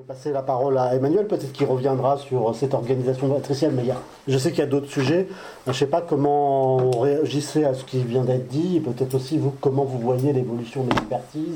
Je vais passer la parole à Emmanuel, peut-être qu'il reviendra sur cette organisation matricielle, mais je sais qu'il y a d'autres sujets. Je ne sais pas comment on réagissait à ce qui vient d'être dit, et peut-être aussi vous, comment vous voyez l'évolution de l'expertise,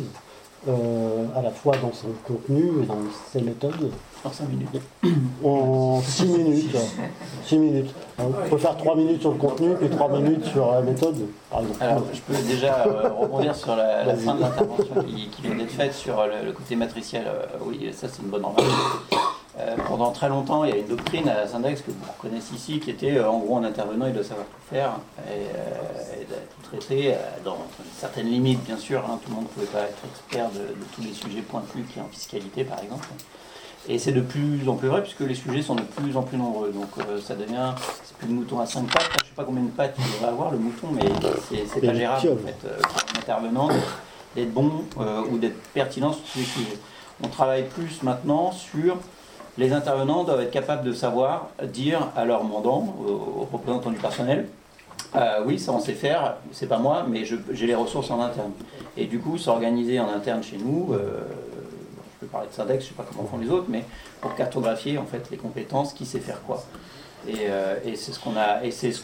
à la fois dans son contenu et dans ses méthodes. En 5 minutes. En 6 minutes. 6 minutes. On peut faire 3 minutes sur le contenu, puis 3 minutes sur la méthode, par exemple. Alors, je peux déjà rebondir sur la fin de l'intervention qui vient d'être faite sur le côté matriciel. Oui, ça c'est une bonne remarque. Pendant très longtemps, il y a une doctrine à Syndex que vous connaissez ici, qui était en gros un intervenant, il doit savoir tout faire et tout traiter dans certaines limites, bien sûr. Tout le monde ne pouvait pas être expert de tous les sujets pointus qui est en fiscalité, par exemple. Et c'est de plus en plus vrai puisque les sujets sont de plus en plus nombreux. Donc ça devient, c'est plus le mouton à 5 pattes. Je ne sais pas combien de pattes il devrait avoir le mouton, mais c'est pas gérable en fait, pour un intervenant d'être bon ou d'être pertinent sur tous les sujets. On travaille plus maintenant sur les intervenants doivent être capables de savoir dire à leur mandant, aux représentants du personnel, oui, ça on sait faire, c'est pas moi, mais j'ai les ressources en interne. Et du coup, s'organiser en interne chez nous. Je peux parler de Syndex, je ne sais pas comment font les autres, mais pour cartographier en fait les compétences, qui sait faire quoi. Et c'est ce qu'on a,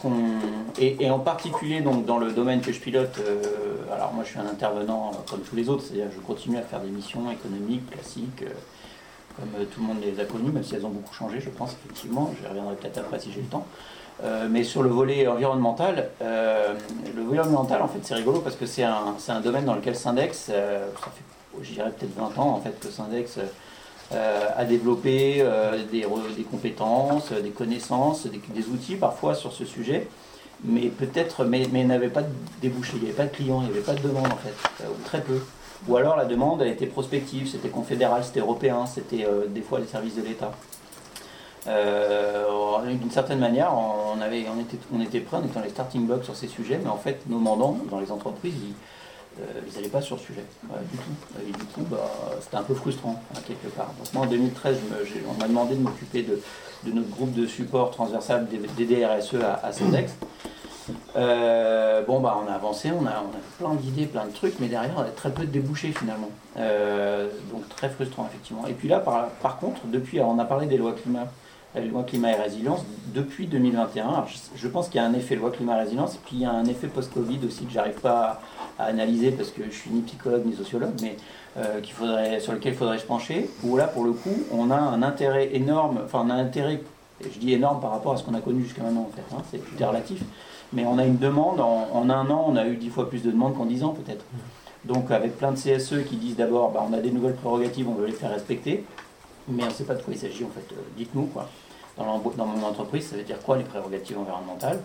et en particulier donc dans le domaine que je pilote. Alors moi je suis un intervenant comme tous les autres, c'est-à-dire je continue à faire des missions économiques classiques, comme tout le monde les a connues, même si elles ont beaucoup changé, je pense effectivement. Je reviendrai peut-être après si j'ai le temps. Mais sur le volet environnemental, en fait c'est rigolo parce que c'est un domaine dans lequel Syndex, ça fait je dirais peut-être 20 ans en fait que Syndex a développé des compétences, des connaissances, des outils parfois sur ce sujet, mais n'avait pas de débouché, il n'y avait pas de clients, il n'y avait pas de demande en fait, ou très peu. Ou alors la demande elle était prospective, c'était confédéral, c'était européen, c'était des fois les services de l'État. D'une certaine manière, on était prêts, on était dans les starting blocks sur ces sujets, mais en fait nos mandants dans les entreprises, ils n'allaient pas sur le sujet, du tout. Et du coup, c'était un peu frustrant, quelque part. Donc moi, en 2013, on m'a demandé de m'occuper de notre groupe de support transversal des DRSE à Syndex. On a avancé, on a plein d'idées, plein de trucs, mais derrière, on a très peu de débouchés, finalement. Donc très frustrant, effectivement. Et puis là, par contre, depuis, on a parlé des lois climat. La loi climat et résilience, depuis 2021, alors je pense qu'il y a un effet loi climat et résilience, et puis il y a un effet post-Covid aussi que j'arrive pas à analyser parce que je suis ni psychologue ni sociologue, mais sur lequel il faudrait se pencher, où là pour le coup on a un intérêt énorme, je dis énorme par rapport à ce qu'on a connu jusqu'à maintenant en fait, c'est tout est relatif, mais on a une demande, en un an on a eu 10 fois plus de demandes qu'en 10 ans peut-être. Donc avec plein de CSE qui disent d'abord on a des nouvelles prérogatives, on veut les faire respecter, mais on ne sait pas de quoi il s'agit en fait, dites-nous quoi. Dans mon entreprise, ça veut dire quoi les prérogatives environnementales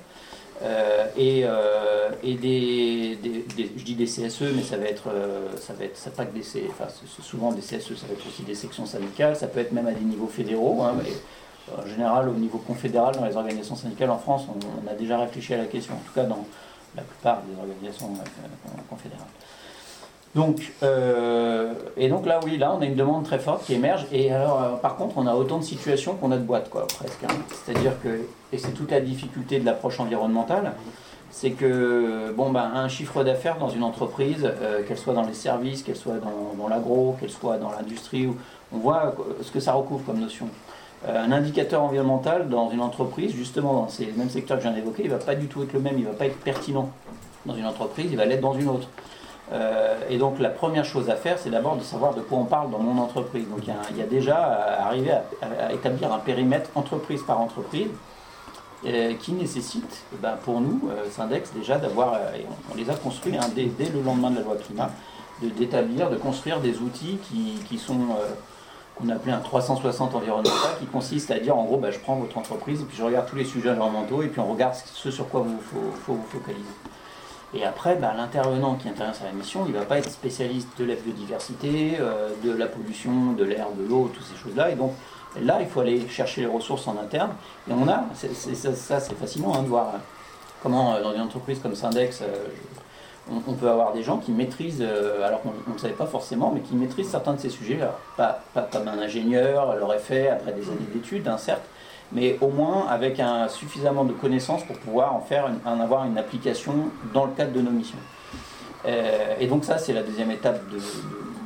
je dis des CSE, mais ça va être pas que des CSE, c'est souvent des CSE, ça va être aussi des sections syndicales, ça peut être même à des niveaux fédéraux. Mais en général, au niveau confédéral, dans les organisations syndicales en France, on a déjà réfléchi à la question, en tout cas dans la plupart des organisations confédérales. Donc là, oui, là, on a une demande très forte qui émerge. Et alors, par contre, on a autant de situations qu'on a de boîtes, quoi, presque. C'est-à-dire que, et c'est toute la difficulté de l'approche environnementale, c'est que, un chiffre d'affaires dans une entreprise, qu'elle soit dans les services, qu'elle soit dans l'agro, qu'elle soit dans l'industrie, on voit ce que ça recouvre comme notion. Un indicateur environnemental dans une entreprise, justement dans ces mêmes secteurs que je viens d'évoquer, il ne va pas du tout être le même, il ne va pas être pertinent dans une entreprise, il va l'être dans une autre. Et donc la première chose à faire, c'est d'abord de savoir de quoi on parle dans mon entreprise. Donc il y a déjà à arriver à établir un périmètre entreprise par entreprise qui nécessite, pour nous, Syndex, déjà d'avoir, et on les a construits dès le lendemain de la loi climat, de construire des outils qui sont, qu'on appelait un 360 environnemental, qui consiste à dire en gros, je prends votre entreprise et puis je regarde tous les sujets environnementaux et puis on regarde ce sur quoi faut vous focaliser. Et après, l'intervenant qui intervient sur la mission, il ne va pas être spécialiste de la biodiversité, de la pollution, de l'air, de l'eau, toutes ces choses-là. Et donc là, il faut aller chercher les ressources en interne. Et c'est fascinant de voir comment dans une entreprise comme Syndex, on peut avoir des gens qui maîtrisent, alors qu'on ne savait pas forcément, mais qui maîtrisent certains de ces sujets-là. Pas comme un ingénieur l'aurait fait après des années d'études, certes, mais au moins avec suffisamment de connaissances pour pouvoir en avoir une application dans le cadre de nos missions. Et donc ça, c'est la deuxième étape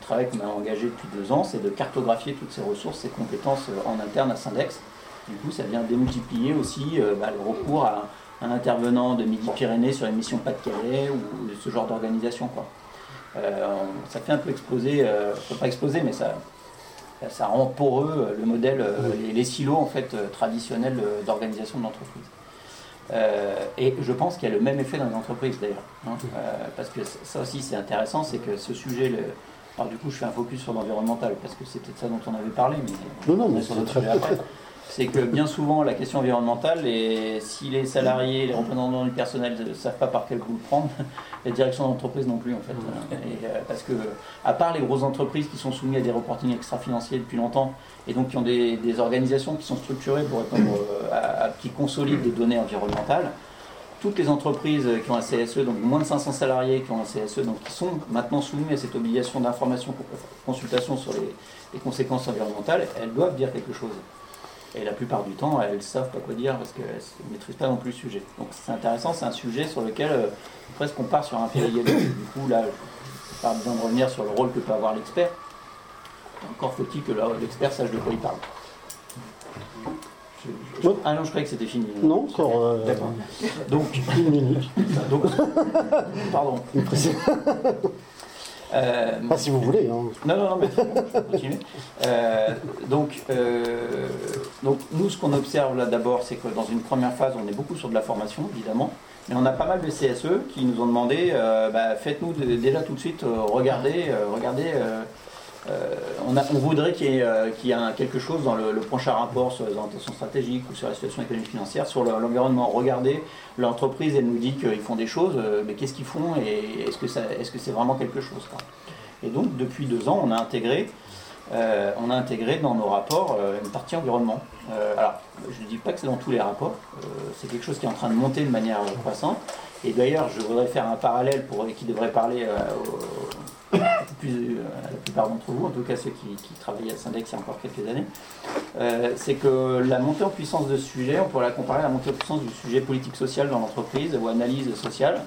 travail qu'on a engagé depuis 2 ans, c'est de cartographier toutes ces ressources, ces compétences en interne à Syndex. Du coup, ça vient démultiplier aussi le recours à un intervenant de Midi-Pyrénées sur les missions Pas-de-Calais ou ce genre d'organisation, quoi. Ça fait un peu exploser, pas exploser, mais ça rend poreux le modèle, les silos en fait, traditionnels d'organisation de l'entreprise. Et je pense qu'il y a le même effet dans les entreprises d'ailleurs, hein, parce que ça aussi c'est intéressant, c'est que ce sujet, alors du coup je fais un focus sur l'environnemental parce que c'était de ça dont on avait parlé, mais non, mais c'est très après. C'est que bien souvent la question environnementale, et si les salariés, les représentants du personnel ne savent pas par quel bout le prendre, la direction d'entreprise non plus en fait. Parce que à part les grosses entreprises qui sont soumises à des reportings extra-financiers depuis longtemps, et donc qui ont des organisations qui sont structurées pour répondre qui consolident des données environnementales, toutes les entreprises qui ont un CSE, donc moins de 500 salariés qui ont un CSE, donc qui sont maintenant soumises à cette obligation d'information, consultation sur les conséquences environnementales, elles doivent dire quelque chose. Et la plupart du temps, elles ne savent pas quoi dire parce qu'elles ne maîtrisent pas non plus le sujet. Donc c'est intéressant, c'est un sujet sur lequel presque on part sur un péril. Du coup, là, je n'ai pas besoin de revenir sur le rôle que peut avoir l'expert. Encore faut-il que l'expert sache de quoi il parle. Ah non, je croyais que c'était fini. Non, encore. D'accord. Donc, 1 minute. Donc, pardon. Pas si vous voulez. Hein. Non, mais je vais continuer. Donc, nous, ce qu'on observe là d'abord, c'est que dans une première phase, on est beaucoup sur de la formation, évidemment, mais on a pas mal de CSE qui nous ont demandé, faites-nous déjà tout de suite, regardez, on voudrait qu'il y ait quelque chose dans le prochain rapport sur les orientations stratégiques ou sur la situation économique financière, sur l'environnement. Regardez, l'entreprise, elle nous dit qu'ils font des choses, mais qu'est-ce qu'ils font et est-ce que c'est vraiment quelque chose, quoi. Et donc, depuis 2 ans, on a intégré dans nos rapports une partie environnement. Alors, je ne dis pas que c'est dans tous les rapports, c'est quelque chose qui est en train de monter de manière croissante. Et d'ailleurs, je voudrais faire un parallèle qui devrait parler à la plupart d'entre vous, en tout cas ceux qui travaillaient à Syndex il y a encore quelques années, c'est que la montée en puissance de ce sujet, on pourrait la comparer à la montée en puissance du sujet politique-social dans l'entreprise ou analyse sociale,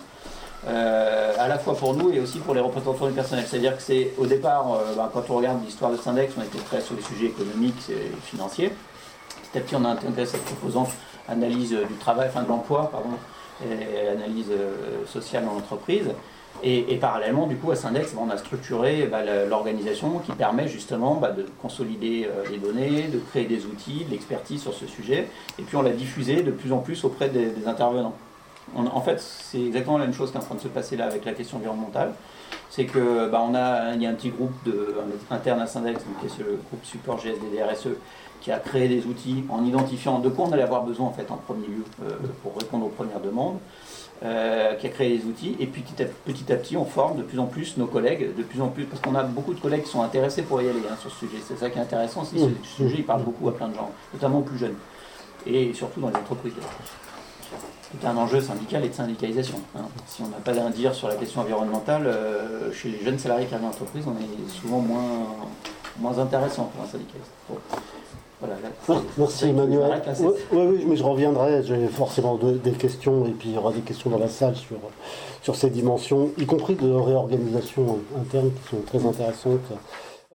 à la fois pour nous et aussi pour les représentants du personnel. C'est-à-dire que c'est au départ, quand on regarde l'histoire de Syndex, on était très sur les sujets économiques et financiers. Petit à petit, on a intégré cette composante analyse du travail, de l'emploi, et analyse sociale dans l'entreprise. Et parallèlement, du coup, à Syndex, on a structuré l'organisation qui permet justement de consolider les données, de créer des outils, de l'expertise sur ce sujet, et puis on l'a diffusé de plus en plus auprès des intervenants. En fait, c'est exactement la même chose qui est en train de se passer là avec la question environnementale. C'est que il y a un petit groupe interne à Syndex, qui est ce groupe support GSD-DRSE, qui a créé des outils en identifiant de quoi on allait avoir besoin en fait en premier lieu pour répondre aux premières demandes. Qui a créé des outils, et puis petit à petit on forme de plus en plus nos collègues, parce qu'on a beaucoup de collègues qui sont intéressés pour y aller sur ce sujet. C'est ça qui est intéressant aussi, ce sujet il parle beaucoup à plein de gens, notamment aux plus jeunes, et surtout dans les entreprises. C'est un enjeu syndical et de syndicalisation. Si on n'a pas à dire sur la question environnementale, chez les jeunes salariés qui arrivent dans l'entreprise, on est souvent moins intéressant pour un syndicaliste. Bon. Voilà, merci Emmanuel. Oui, mais je reviendrai, j'ai forcément des questions, et puis il y aura des questions dans la salle sur ces dimensions, y compris de réorganisation interne qui sont très intéressantes.